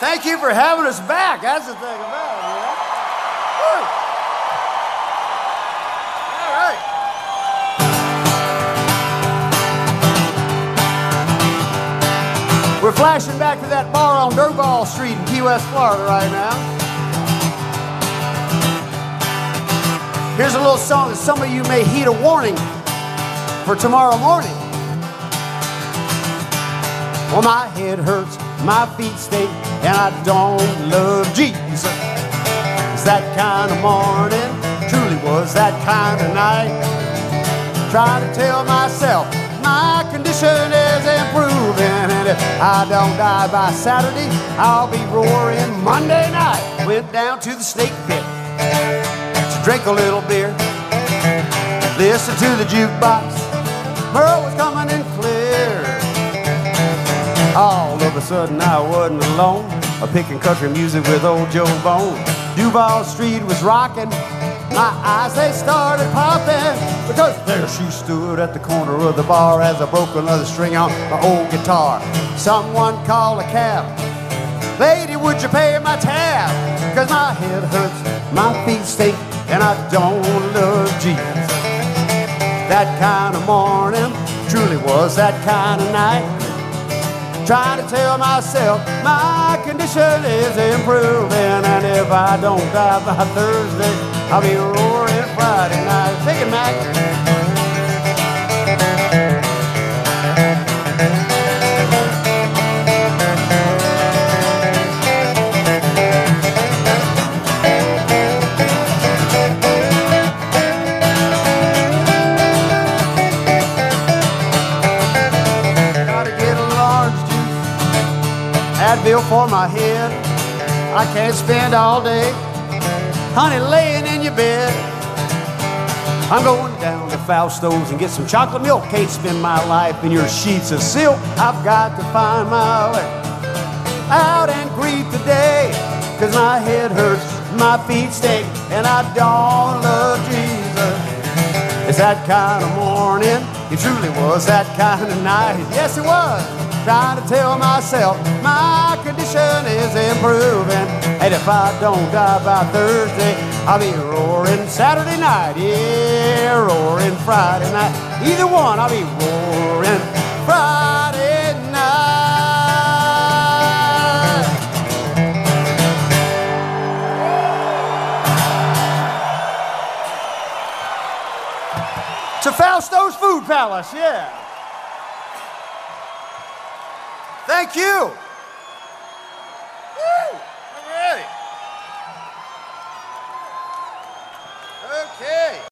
Thank you for having us back. That's the thing about it, you know? Woo. All right. We're flashing back to that bar on Durval Street in Key West, Florida right now. Here's a little song that some of you may heed a warning for tomorrow morning. Well, my head hurts, my feet stink, and I don't love Jesus. It's that kind of morning, truly was that kind of night. Trying to tell myself my condition is improving, and if I don't die by Saturday, I'll be roaring Monday night. Went down to the snake pit to drink a little beer, listen to the jukebox. Merle was coming in clear. All of a sudden I wasn't alone, picking country music with old Joe Bone. Duval Street was rocking, my eyes they started popping, because there she stood at the corner of the bar as I broke another string on my old guitar. Someone called a cab. Lady, would you pay my tab? Cause my head hurts, my feet stink, and I don't love Jesus. That kind of morning truly was that kind of night. Trying to tell myself my condition is improving, and if I don't die by Thursday, I'll be roaring Friday night. Take it, Mac. Advil for my head, I can't spend all day, honey, laying in your bed. I'm going down to Fausto's and get some chocolate milk. Can't spend my life in your sheets of silk. I've got to find my way out and greet the day, cause my head hurts, my feet stink, and I don't love Jesus. It's that kind of morning, it truly was that kind of night. Yes, it was. Trying to tell myself my condition is improving, and if I don't die by Thursday, I'll be roaring Saturday night. Yeah, roaring Friday night. Either one, I'll be roaring Friday night. To Fausto's Food Palace, yeah. Thank you. Woo! I'm ready. Okay.